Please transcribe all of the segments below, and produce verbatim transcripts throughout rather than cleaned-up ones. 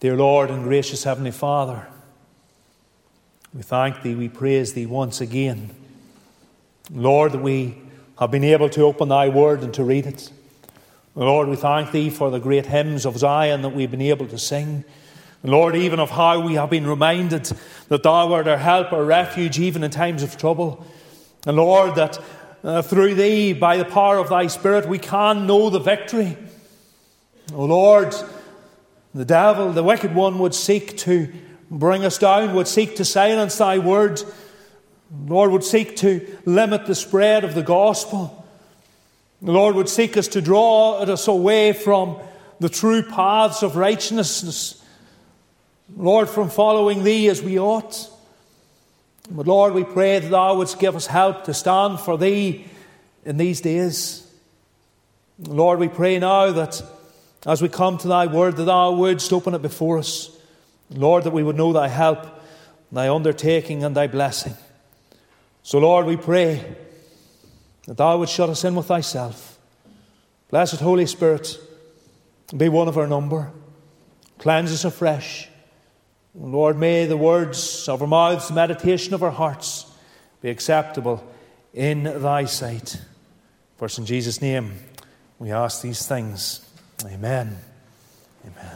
Dear Lord and gracious Heavenly Father, we thank Thee, we praise Thee once again. Lord, that we have been able to open Thy Word and to read it. Lord, we thank Thee for the great hymns of Zion that we've been able to sing. Lord, even of how we have been reminded that Thou art our help, our refuge, even in times of trouble. And Lord, that uh, through Thee, by the power of Thy Spirit, we can know the victory. O Lord, the devil, the wicked one, would seek to bring us down, would seek to silence Thy word. Lord, would seek to limit the spread of the gospel. The Lord would seek us to draw us away from the true paths of righteousness. Lord, from following Thee as we ought. But Lord, we pray that Thou wouldst give us help to stand for Thee in these days. Lord, we pray now that as we come to Thy word, that Thou wouldst open it before us. Lord, that we would know Thy help, Thy undertaking and Thy blessing. So Lord, we pray that Thou would shut us in with Thyself. Blessed Holy Spirit, be one of our number. Cleanse us afresh. Lord, may the words of our mouths, the meditation of our hearts be acceptable in Thy sight. For in Jesus' name we ask these things. Amen. Amen.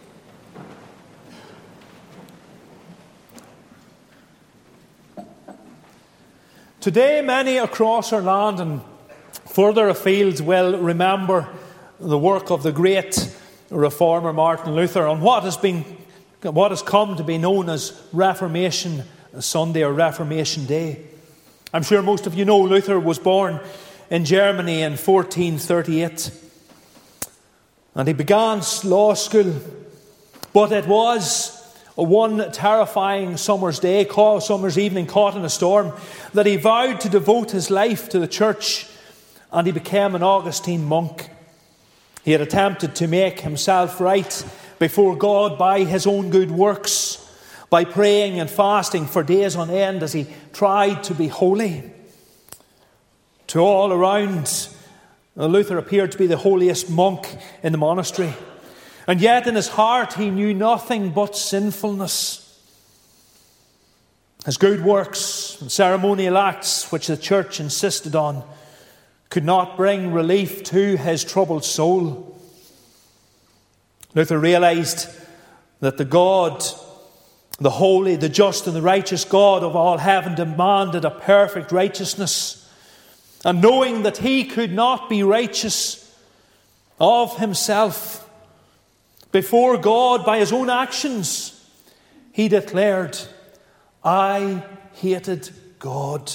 Today, many across our land and further afield will remember the work of the great reformer Martin Luther on what has been, what has come to be known as Reformation Sunday or Reformation Day. I'm sure most of you know Luther was born in Germany in fourteen thirty-eight. And he began law school, but it was one terrifying summer's day, summer's evening, caught in a storm, that he vowed to devote his life to the church, and he became an Augustine monk. He had attempted to make himself right before God by his own good works, by praying and fasting for days on end as he tried to be holy. To all around, Luther appeared to be the holiest monk in the monastery. And yet in his heart he knew nothing but sinfulness. His good works and ceremonial acts, which the church insisted on, could not bring relief to his troubled soul. Luther realized that the God, the holy, the just and the righteous God of all heaven demanded a perfect righteousness. And knowing that he could not be righteous of himself before God by his own actions, he declared, I hated God.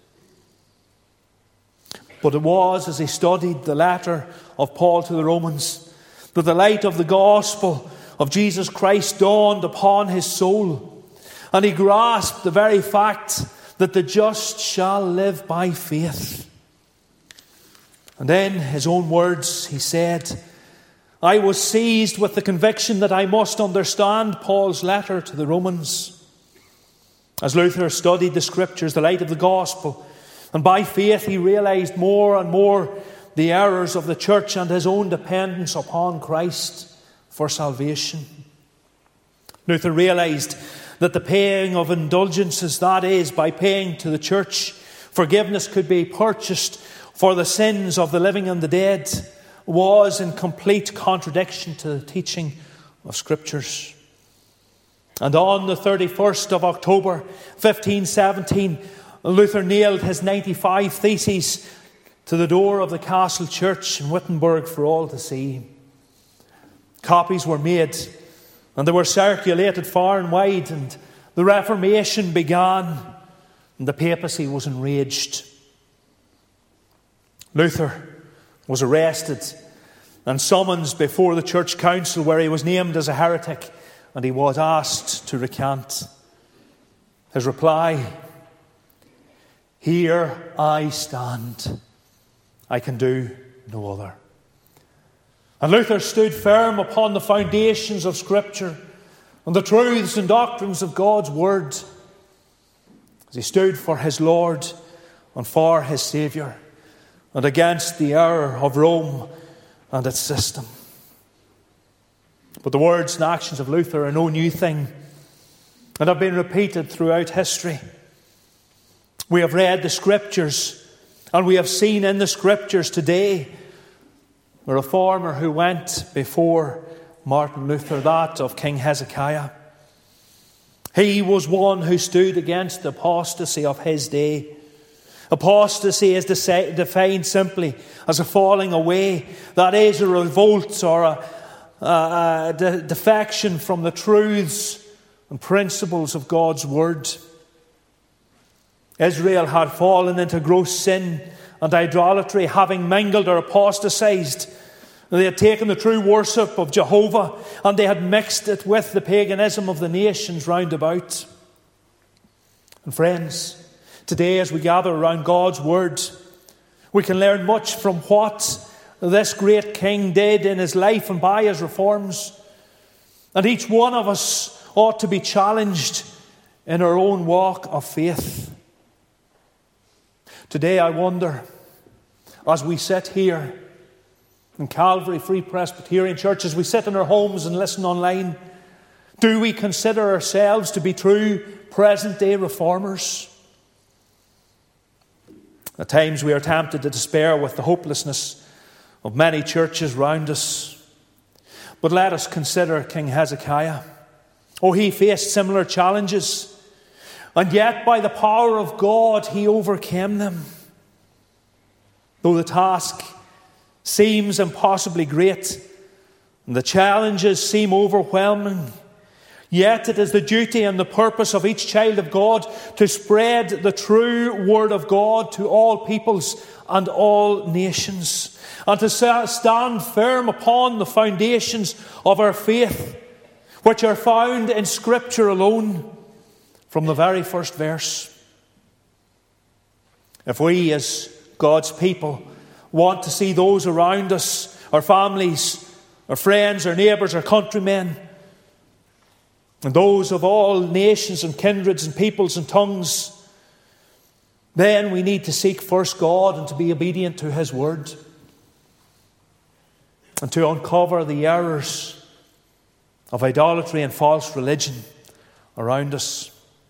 But it was as he studied the letter of Paul to the Romans that the light of the gospel of Jesus Christ dawned upon his soul, and he grasped the very fact that the just shall live by faith. And in his own words, he said, I was seized with the conviction that I must understand Paul's letter to the Romans. As Luther studied the Scriptures, the light of the gospel, and by faith he realized more and more the errors of the church and his own dependence upon Christ for salvation. Luther realized that the paying of indulgences, that is, by paying to the church, forgiveness could be purchased for the sins of the living and the dead, was in complete contradiction to the teaching of Scriptures. And on the thirty-first of October, fifteen seventeen, Luther nailed his ninety-five theses to the door of the castle church in Wittenberg for all to see. Copies were made, and they were circulated far and wide, and the Reformation began, and the papacy was enraged. Luther was arrested and summoned before the church council, where he was named as a heretic, and he was asked to recant. His reply, here I stand. I can do no other. And Luther stood firm upon the foundations of Scripture and the truths and doctrines of God's Word, as he stood for his Lord and for his Saviour, and against the error of Rome and its system. But the words and actions of Luther are no new thing, and have been repeated throughout history. We have read the Scriptures, and we have seen in the Scriptures today a reformer who went before Martin Luther, that of King Hezekiah. He was one who stood against the apostasy of his day. Apostasy is defined simply as a falling away, that is, a revolt or a, a, a de- defection from the truths and principles of God's Word. Israel had fallen into gross sin and idolatry, having mingled or apostatized. They had taken the true worship of Jehovah and they had mixed it with the paganism of the nations round about. And friends, today as we gather around God's Word, we can learn much from what this great king did in his life and by his reforms. And each one of us ought to be challenged in our own walk of faith. Today I wonder, as we sit here in Calvary Free Presbyterian Church, as we sit in our homes and listen online, do we consider ourselves to be true present-day reformers? At times we are tempted to despair with the hopelessness of many churches round us. But let us consider King Hezekiah. Oh, he faced similar challenges, and yet by the power of God he overcame them. Though the task seems impossibly great, and the challenges seem overwhelming, yet it is the duty and the purpose of each child of God to spread the true Word of God to all peoples and all nations, and to stand firm upon the foundations of our faith, which are found in Scripture alone from the very first verse. If we as God's people want to see those around us, our families, our friends, our neighbours, our countrymen, and those of all nations and kindreds and peoples and tongues, then we need to seek first God and to be obedient to His Word, and to uncover the errors of idolatry and false religion around us.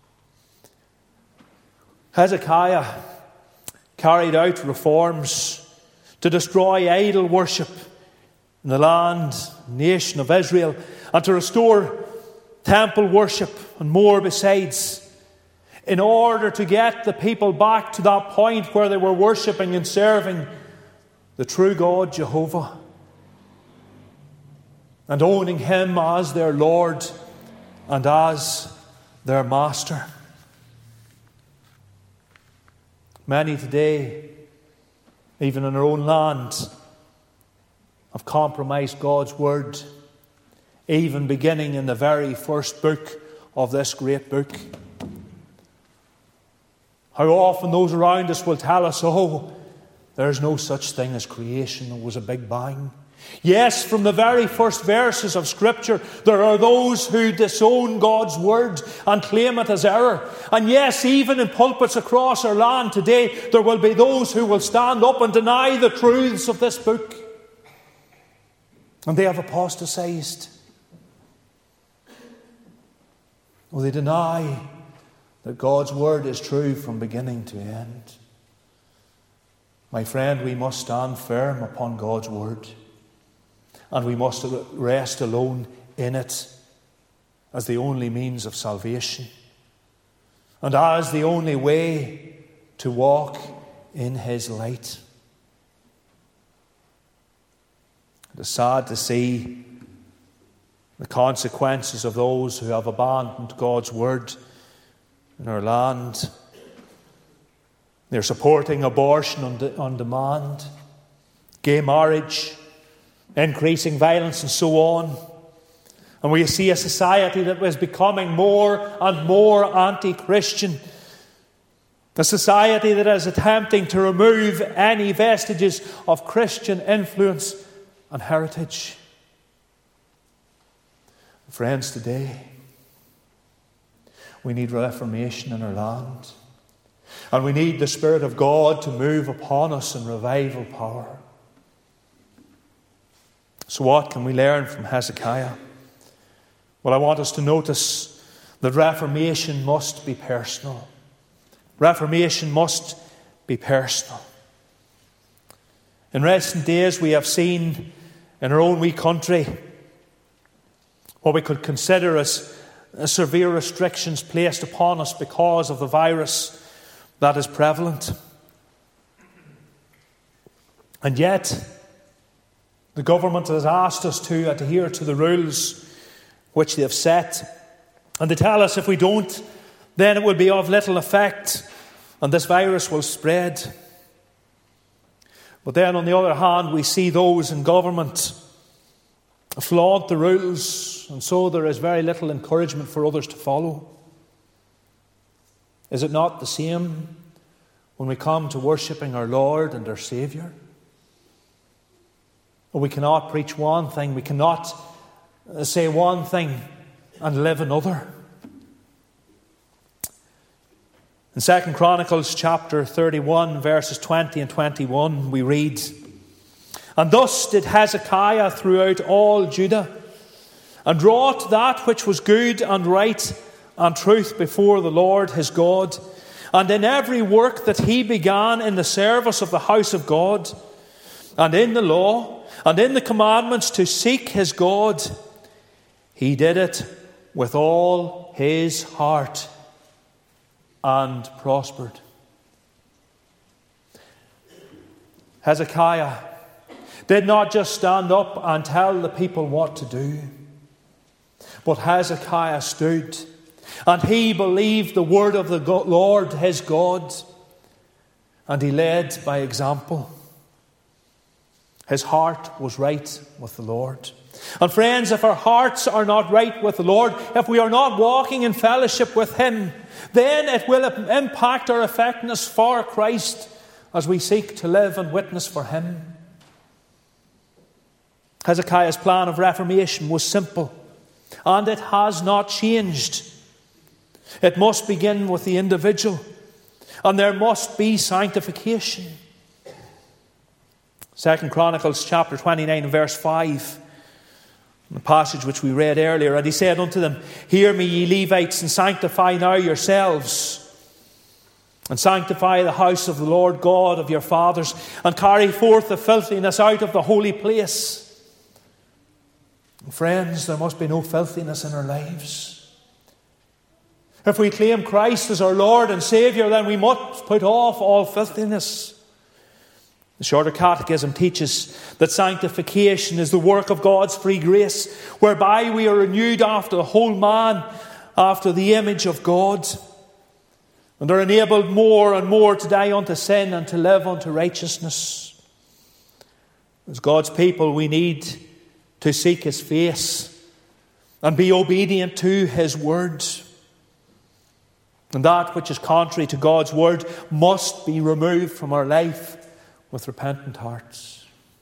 Hezekiah carried out reforms to destroy idol worship in the land, nation of Israel, and to restore temple worship and more besides, in order to get the people back to that point where they were worshipping and serving the true God, Jehovah, and owning Him as their Lord and as their Master. Many today, even in our own land, have compromised God's Word, even beginning in the very first book of this great book. How often those around us will tell us, oh, there's no such thing as creation, there was a big bang. Yes, from the very first verses of Scripture, there are those who disown God's Word and claim it as error. And yes, even in pulpits across our land today, there will be those who will stand up and deny the truths of this book. And they have apostatized. Well, they deny that God's Word is true from beginning to end. My friend, we must stand firm upon God's Word. And we must rest alone in it as the only means of salvation and as the only way to walk in His light. It is sad to see the consequences of those who have abandoned God's Word in our land. They're supporting abortion on, de- on demand, gay marriage, increasing violence and so on. And we see a society that is becoming more and more anti-Christian. A society that is attempting to remove any vestiges of Christian influence and heritage. Friends, today we need reformation in our land. And we need the Spirit of God to move upon us in revival power. So what can we learn from Hezekiah? Well, I want us to notice that Reformation must be personal. Reformation must be personal. In recent days, we have seen in our own wee country what we could consider as severe restrictions placed upon us because of the virus that is prevalent. And yet, the government has asked us to adhere to the rules which they have set. And they tell us if we don't, then it will be of little effect and this virus will spread. But then on the other hand, we see those in government flaunt the rules, and so there is very little encouragement for others to follow. Is it not the same when we come to worshipping our Lord and our Saviour? We cannot preach one thing, we cannot say one thing and live another. In Second Chronicles chapter thirty-one, verses twenty and twenty-one, we read, "And thus did Hezekiah throughout all Judah, and wrought that which was good and right and truth before the Lord his God, and in every work that he began in the service of the house of God, and in the law, and in the commandments to seek his God, he did it with all his heart and prospered." Hezekiah did not just stand up and tell the people what to do, but Hezekiah stood and he believed the word of the Lord his God, and he led by example. His heart was right with the Lord. And friends, if our hearts are not right with the Lord, if we are not walking in fellowship with him, then it will impact our effectiveness for Christ as we seek to live and witness for him. Hezekiah's plan of reformation was simple, and it has not changed. It must begin with the individual, and there must be sanctification. Second Chronicles chapter twenty-nine and verse five, the passage which we read earlier. "And he said unto them, Hear me, ye Levites, and sanctify now yourselves, and sanctify the house of the Lord God of your fathers, and carry forth the filthiness out of the holy place." And friends, there must be no filthiness in our lives. If we claim Christ as our Lord and Saviour, then we must put off all filthiness. The Shorter Catechism teaches that sanctification is the work of God's free grace, whereby we are renewed after the whole man, after the image of God, and are enabled more and more to die unto sin and to live unto righteousness. As God's people, we need to seek his face and be obedient to his word. And that which is contrary to God's word must be removed from our life with repentant hearts.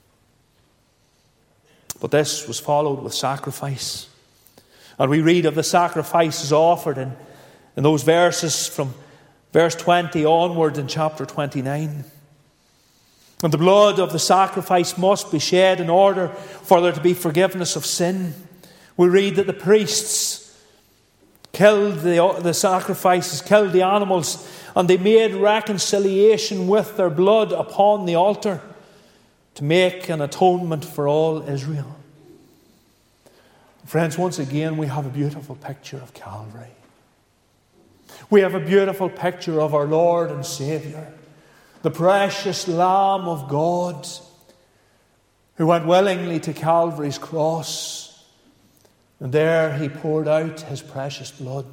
But this was followed with sacrifice. And we read of the sacrifices offered in, in those verses from verse twenty onward in chapter twenty-nine. And the blood of the sacrifice must be shed in order for there to be forgiveness of sin. We read that the priests killed the, the sacrifices, killed the animals, and they made reconciliation with their blood upon the altar to make an atonement for all Israel. Friends, once again, we have a beautiful picture of Calvary. We have a beautiful picture of our Lord and Saviour, the precious Lamb of God, who went willingly to Calvary's cross, and there he poured out his precious blood.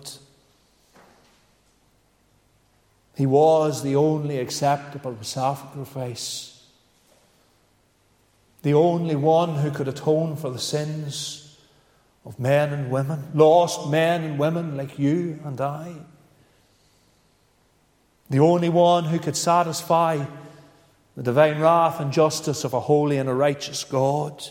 He was the only acceptable sacrifice, the only one who could atone for the sins of men and women, lost men and women like you and I. The only one who could satisfy the divine wrath and justice of a holy and a righteous God.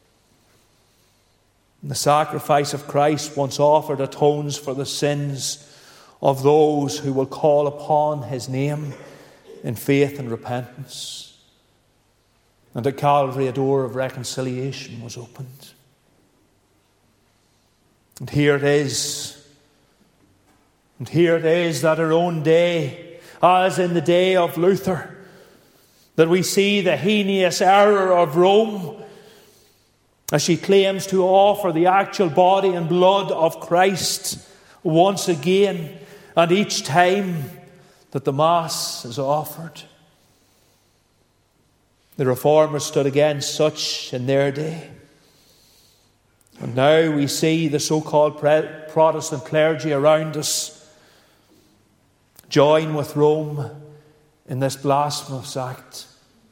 And the sacrifice of Christ, once offered, atones for the sins of those who will call upon his name in faith and repentance. And at Calvary, a door of reconciliation was opened. And here it is. And here it is that our own day, as in the day of Luther, that we see the heinous error of Rome as she claims to offer the actual body and blood of Christ once again, and each time that the Mass is offered. The Reformers stood against such in their day. And now we see the so-called Protestant clergy around us join with Rome in this blasphemous act.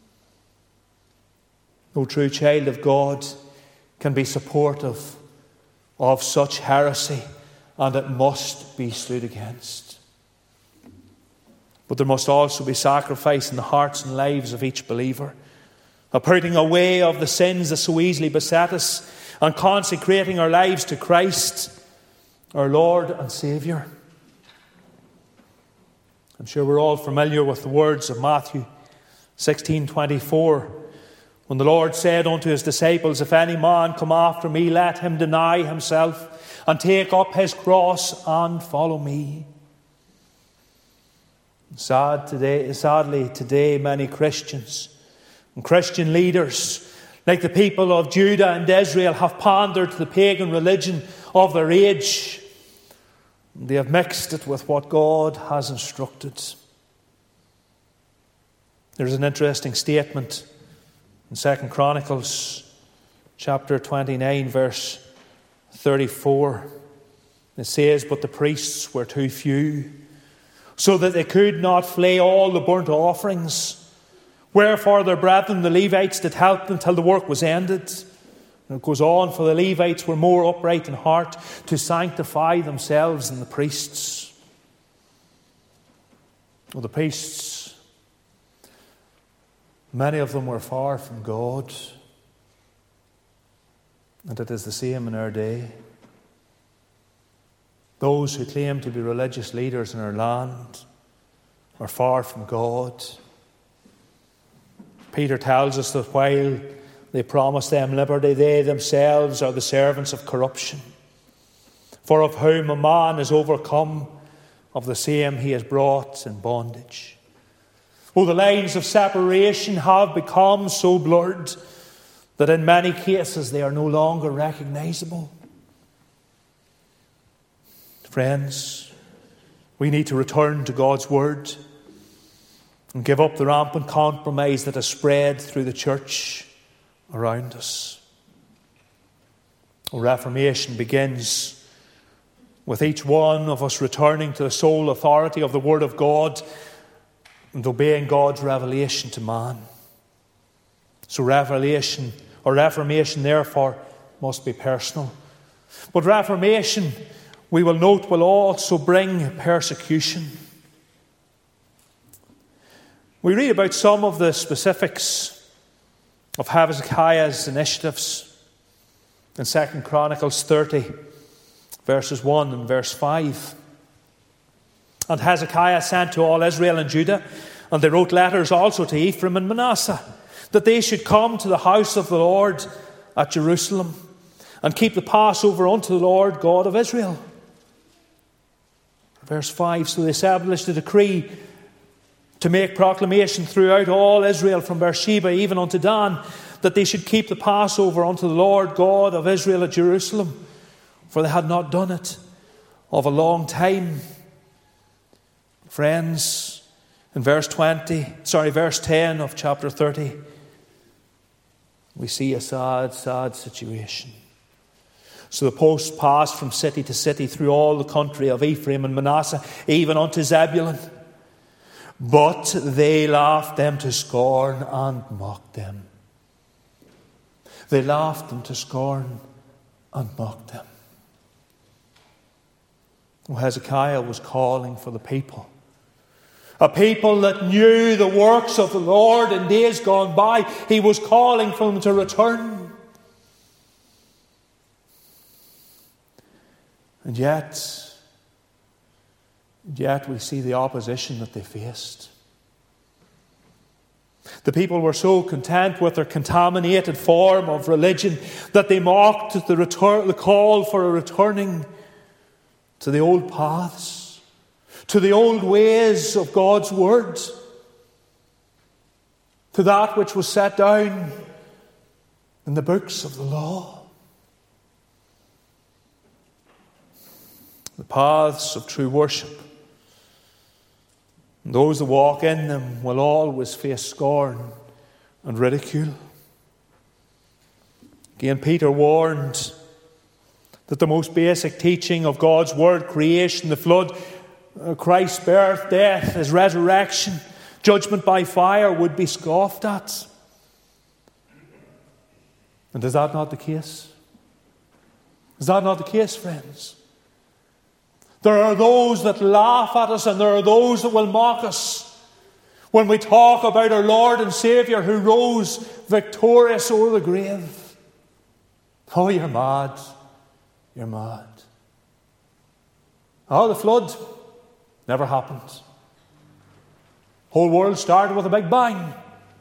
No true child of God can be supportive of such heresy, and it must be stood against. But there must also be sacrifice in the hearts and lives of each believer, a putting away of the sins that so easily beset us, and consecrating our lives to Christ, our Lord and Saviour. I'm sure we're all familiar with the words of Matthew sixteen twenty-four, when the Lord said unto his disciples, If any man come after me, let him deny himself, and take up his cross, and follow me. Sad today, sadly, today, many Christians and Christian leaders, like the people of Judah and Israel, have pandered to the pagan religion of their age. They have mixed it with what God has instructed. There's an interesting statement in Second Chronicles chapter twenty-nine, verse thirty-four. It says, But the priests were too few, so that they could not flay all the burnt offerings. Wherefore their brethren, the Levites, did help them till the work was ended. And it goes on, For the Levites were more upright in heart to sanctify themselves than the priests. Well, the priests, many of them were far from God. And it is the same in our day. Those who claim to be religious leaders in our land are far from God. Peter tells us that while they promise them liberty, they themselves are the servants of corruption. For of whom a man is overcome, of the same he is brought in bondage. Oh, the lines of separation have become so blurred that in many cases they are no longer recognizable. Friends, we need to return to God's Word and give up the rampant compromise that has spread through the church around us. Reformation begins with each one of us returning to the sole authority of the Word of God and obeying God's revelation to man. So revelation or reformation, therefore, must be personal. But reformation, we will note, will also bring persecution. We read about some of the specifics of Hezekiah's initiatives in Second Chronicles thirty, verses one and verse five. And Hezekiah sent to all Israel and Judah, and they wrote letters also to Ephraim and Manasseh, that they should come to the house of the Lord at Jerusalem, and keep the Passover unto the Lord God of Israel. Verse five, so they established a decree to make proclamation throughout all Israel, from Beersheba even unto Dan, that they should keep the Passover unto the Lord God of Israel at Jerusalem, for they had not done it of a long time. Friends, in verse twenty, sorry, verse ten of chapter thirty, we see a sad, sad situation. So the post passed from city to city through all the country of Ephraim and Manasseh, even unto Zebulun. But they laughed them to scorn and mocked them. They laughed them to scorn and mocked them. Well, Hezekiah was calling for the people. A people that knew the works of the Lord in days gone by. He was calling for them to return. And yet, and yet we see the opposition that they faced. The people were so content with their contaminated form of religion that they mocked the, return, the call for a returning to the old paths, to the old ways of God's word, to that which was set down in the books of the law. The paths of true worship, and those that walk in them will always face scorn and ridicule. Again, Peter warned that the most basic teaching of God's word, creation, the flood, Christ's birth, death, his resurrection, judgment by fire, would be scoffed at. And is that not the case? Is that not the case, friends? There are those that laugh at us, and there are those that will mock us when we talk about our Lord and Saviour who rose victorious over the grave. Oh, you're mad. You're mad. Oh, the flood never happened. Whole world started with a big bang.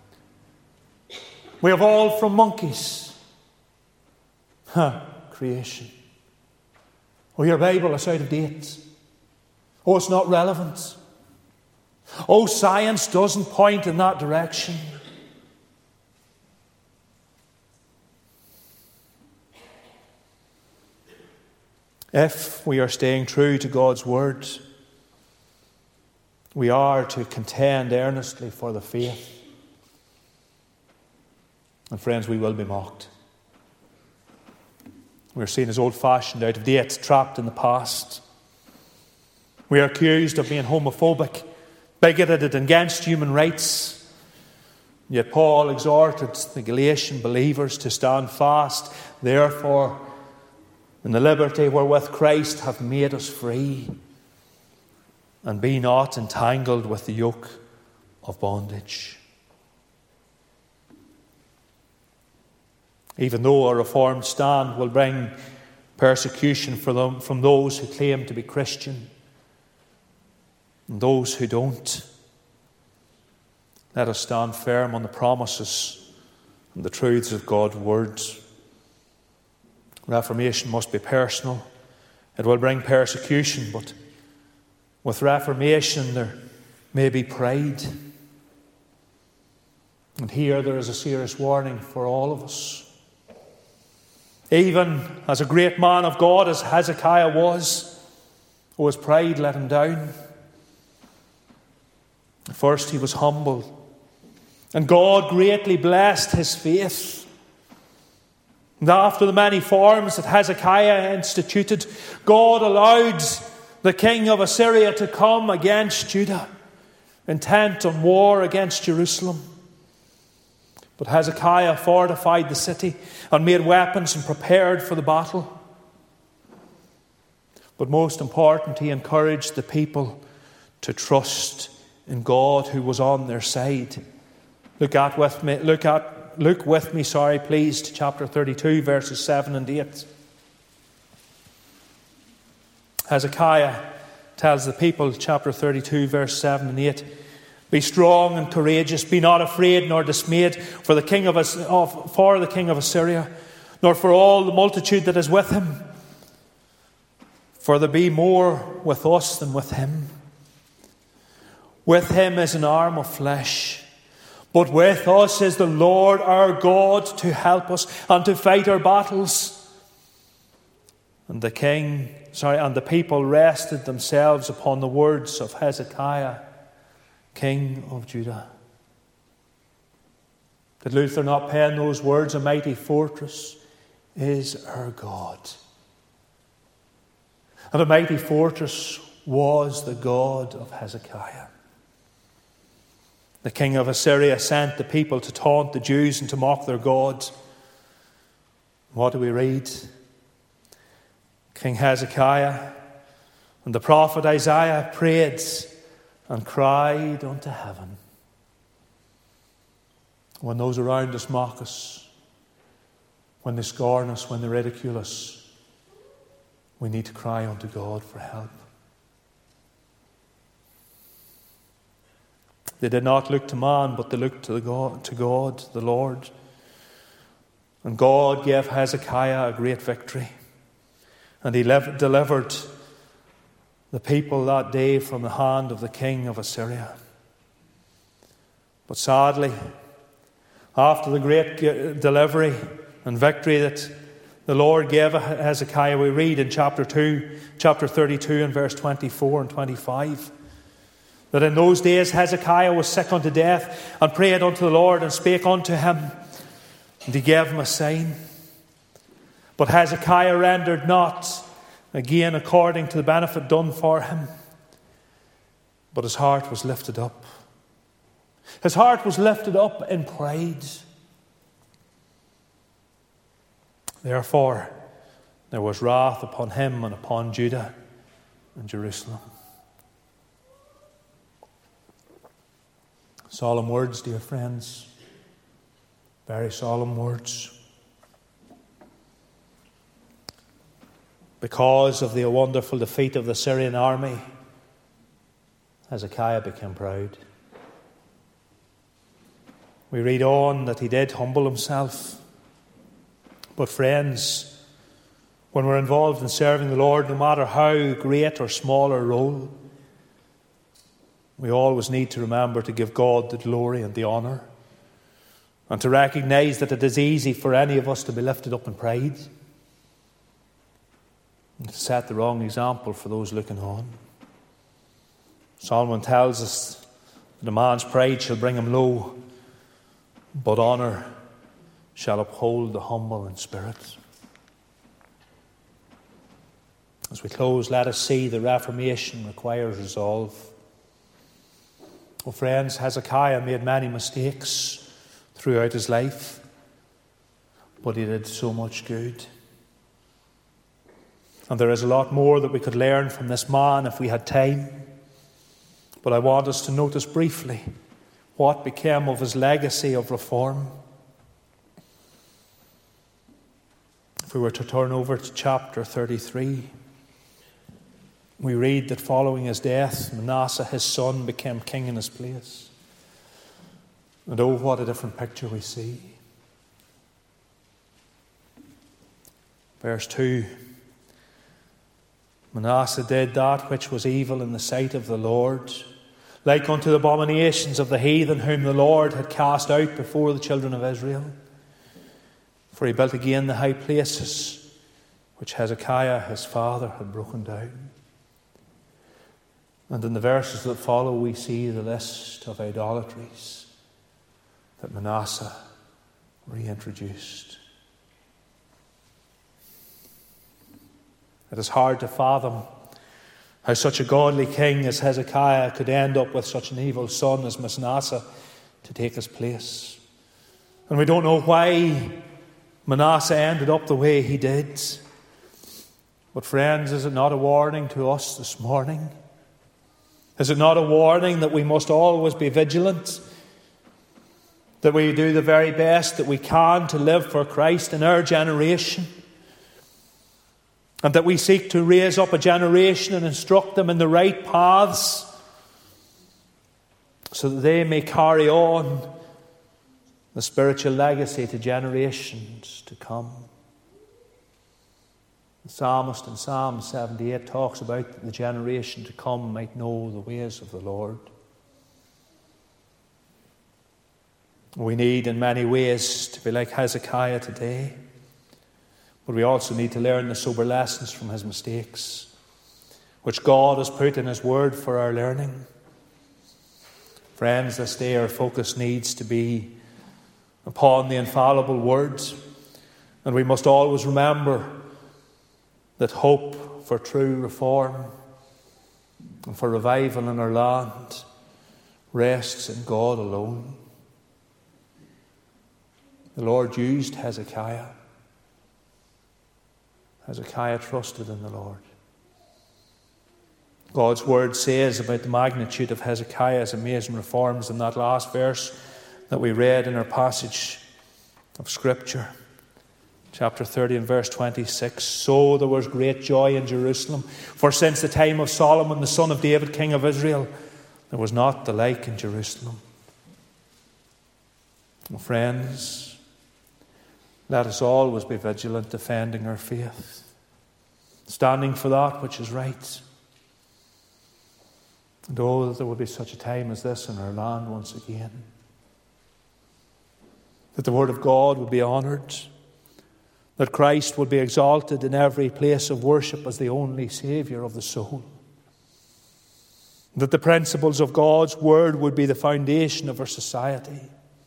We evolved from monkeys. Huh, creation. Oh, your Bible is out of date. Oh, it's not relevant. Oh, science doesn't point in that direction. If we are staying true to God's word, we are to contend earnestly for the faith. And friends, we will be mocked. We are seen as old-fashioned, out of date, trapped in the past. We are accused of being homophobic, bigoted against human rights. Yet Paul exhorted the Galatian believers to stand fast, therefore, in the liberty wherewith Christ hath made us free, and be not entangled with the yoke of bondage. Even though a reformed stand will bring persecution for them, from those who claim to be Christian and those who don't, let us stand firm on the promises and the truths of God's words. Reformation must be personal. It will bring persecution, but with reformation there may be pride. And here there is a serious warning for all of us. Even as a great man of God as Hezekiah was, oh, his pride let him down. At first he was humble, and God greatly blessed his faith. And after the many forms that Hezekiah instituted, God allowed the king of Assyria to come against Judah, intent on war against Jerusalem. But Hezekiah fortified the city and made weapons and prepared for the battle. But most important, he encouraged the people to trust in God who was on their side. Look at with me, look at, look with me, sorry, please, to chapter thirty-two, verses seven and eight. Hezekiah tells the people, chapter thirty-two, verse seven and eight, be strong and courageous, be not afraid nor dismayed for the king of for the king of Assyria, nor for all the multitude that is with him. For there be more with us than with him. With him is an arm of flesh, but with us is the Lord our God to help us and to fight our battles. And the king, sorry, and the people rested themselves upon the words of Hezekiah, King of Judah. Did Luther not pen those words? A mighty fortress is our God. And a mighty fortress was the God of Hezekiah. The king of Assyria sent the people to taunt the Jews and to mock their God. What do we read? King Hezekiah and the prophet Isaiah prayed and cried unto heaven. When those around us mock us, when they scorn us, when they ridicule us, we need to cry unto God for help. They did not look to man, but they looked to God, to God, the Lord. And God gave Hezekiah a great victory. And he lev- delivered the people that day from the hand of the king of Assyria. But sadly, after the great delivery and victory that the Lord gave Hezekiah, we read in chapter two, chapter thirty-two and verse twenty-four and twenty-five, that in those days Hezekiah was sick unto death, and prayed unto the Lord, and spake unto him, and he gave him a sign. But Hezekiah rendered not, again according to the benefit done for him, but his heart was lifted up. His heart was lifted up in pride. Therefore, there was wrath upon him and upon Judah and Jerusalem. Solemn words, dear friends. Very solemn words. Because of the wonderful defeat of the Syrian army, Hezekiah became proud. We read on that he did humble himself. But friends, when we're involved in serving the Lord, no matter how great or small our role, we always need to remember to give God the glory and the honour, and to recognise that it is easy for any of us to be lifted up in pride and to set the wrong example for those looking on. Solomon tells us that a man's pride shall bring him low, but honour shall uphold the humble in spirit. As we close, let us see the Reformation requires resolve. Well, friends, Hezekiah made many mistakes throughout his life, but he did so much good. And there is a lot more that we could learn from this man if we had time. But I want us to notice briefly what became of his legacy of reform. If we were to turn over to chapter thirty-three, we read that following his death, Manasseh, his son, became king in his place. And oh, what a different picture we see. Verse two, Manasseh did that which was evil in the sight of the Lord, like unto the abominations of the heathen whom the Lord had cast out before the children of Israel. For he built again the high places which Hezekiah his father had broken down. And in the verses that follow we see the list of idolatries that Manasseh reintroduced. It is hard to fathom how such a godly king as Hezekiah could end up with such an evil son as Manasseh to take his place. And we don't know why Manasseh ended up the way he did. But friends, is it not a warning to us this morning? Is it not a warning that we must always be vigilant? That we do the very best that we can to live for Christ in our generation? And that we seek to raise up a generation and instruct them in the right paths so that they may carry on the spiritual legacy to generations to come. The psalmist in Psalm seventy-eight talks about that the generation to come might know the ways of the Lord. We need in many ways to be like Hezekiah today, but we also need to learn the sober lessons from his mistakes, which God has put in his word for our learning. Friends, this day our focus needs to be upon the infallible words, and we must always remember that hope for true reform and for revival in our land rests in God alone. The Lord used Hezekiah. Hezekiah trusted in the Lord. God's word says about the magnitude of Hezekiah's amazing reforms in that last verse that we read in our passage of Scripture. Chapter thirty and verse twenty-six. So there was great joy in Jerusalem, for since the time of Solomon, the son of David, king of Israel, There was not the like in Jerusalem. Oh, friends, let us always be vigilant, defending our faith, standing for that which is right. And oh, that there would be such a time as this in our land once again, that the Word of God would be honoured, that Christ would be exalted in every place of worship as the only Saviour of the soul, that the principles of God's Word would be the foundation of our society.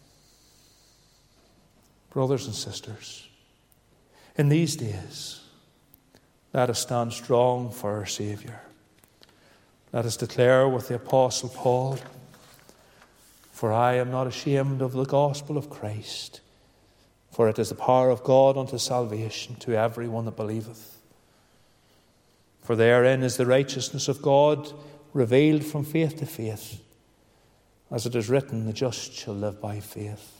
Brothers and sisters, in these days, let us stand strong for our Saviour. Let us declare with the Apostle Paul, "For I am not ashamed of the gospel of Christ, for it is the power of God unto salvation to every one that believeth. For therein is the righteousness of God revealed from faith to faith, as it is written, the just shall live by faith."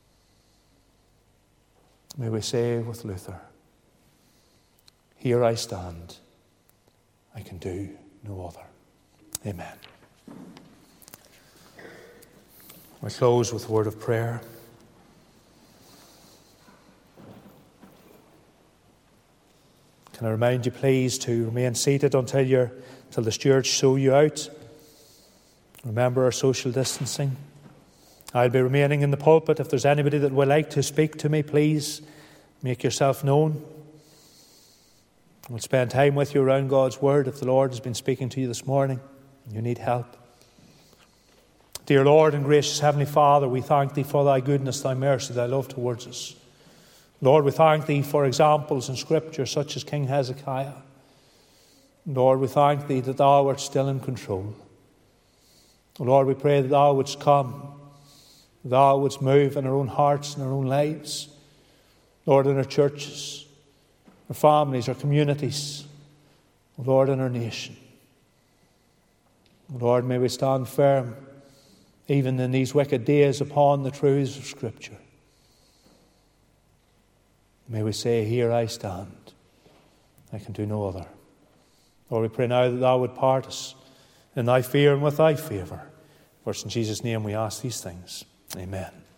May we say with Luther, "Here I stand, I can do no other." Amen. We close with a word of prayer. Can I remind you, please, to remain seated until you're, until the stewards show you out. Remember our social distancing. I'll be remaining in the pulpit. If there's anybody that would like to speak to me, please make yourself known. We'll spend time with you around God's Word if the Lord has been speaking to you this morning and you need help. Dear Lord and gracious Heavenly Father, we thank Thee for Thy goodness, Thy mercy, Thy love towards us. Lord, we thank Thee for examples in Scripture such as King Hezekiah. Lord, we thank Thee that Thou art still in control. Lord, we pray that Thou wouldst come, Thou wouldst move in our own hearts and our own lives. Lord, in our churches, our families, our communities, Lord, in our nation. Lord, may we stand firm, even in these wicked days, upon the truths of Scripture. May we say, "Here I stand, I can do no other." Lord, we pray now that Thou would part us in Thy fear and with Thy favour. For it's in Jesus' name we ask these things. Amen.